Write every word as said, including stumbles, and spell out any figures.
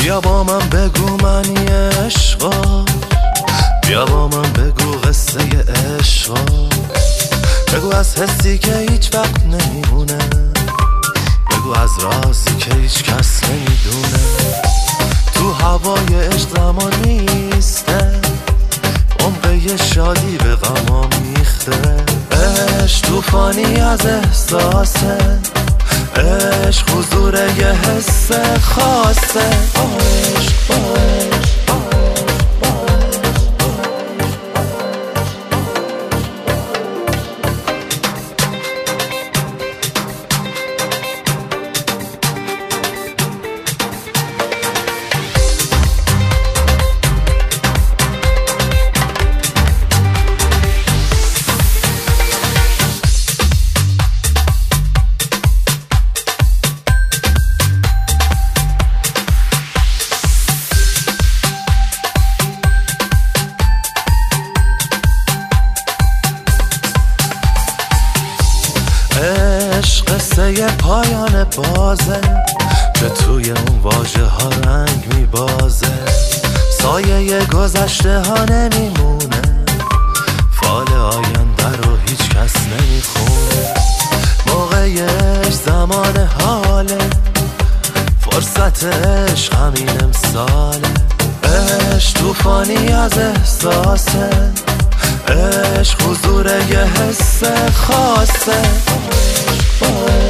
بیا با من بگو معنی عشقا، بیا با من بگو قصه عشقا، بگو از حسی که هیچ وقت نمیمونه، بگو از رازی که هیچ کس نمیدونه. تو هوای عشق زمان نیسته، عمقه شادی به غما میخته. عشق توفانی از احساسه، عشق حضور یه حس خاصه. عشق با عشق عشق قصه پایان بازه که توی اون واژه ها رنگ میبازه. سایه گذشته ها نمیمونه، فال آینده رو هیچ کس نمیخونه. موقعش زمان حاله، فرصت عشق همین امساله. عشق توفانی از احساسه، عشق حضور یه حس خاصه.